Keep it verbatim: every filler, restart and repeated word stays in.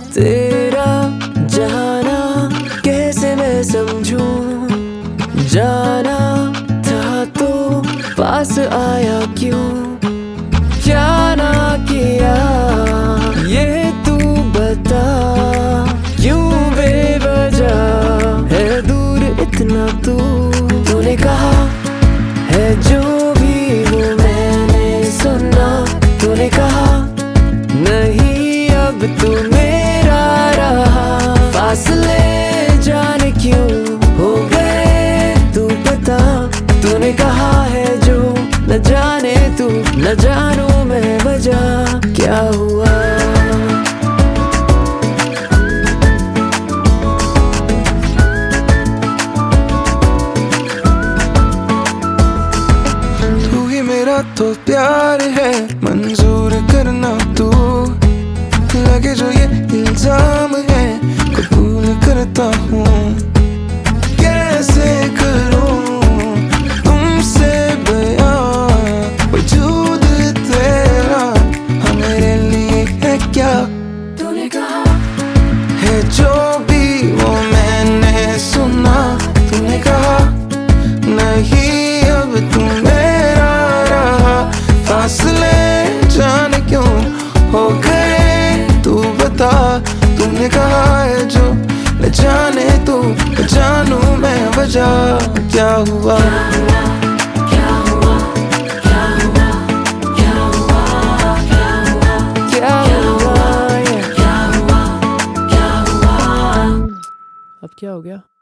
तेरा जाना कैसे मैं समझूं, जाना था तो पास आया क्यों, क्या ना किया ये तू बता, क्यों बेवजह है दूर इतना तू। तूने कहा है जो भी वो मैंने सुना, तूने कहा नहीं अब तू मेरा रहा, फासले जाने क्यों हो गए तू पता। तूने कहा है जो न जाने तू, न जानू मैं वजह क्या हुआ। तू ही मेरा तो प्यार है, मंजूर करना तू, लगे जो ये इल्जाम है कबूल करता हूँ। कैसे करूँ तुमसे बयां, वजूद तेरा हाँ मेरे लिए है क्या। तूने कहा है जो भी वो मैंने सुना, तूने कहा नहीं अब तू मेरा रहा, फासले जाने क्यों हो गए तू बता। तूने कहा है जो न जाने तू, न जानू मैं वजह क्या हुआ। क्या हुआ, क्या हुआ, क्या हुआ, क्या हुआ, क्या हुआ, क्या हुआ, क्या हुआ, क्या हुआ। अब क्या हो गया?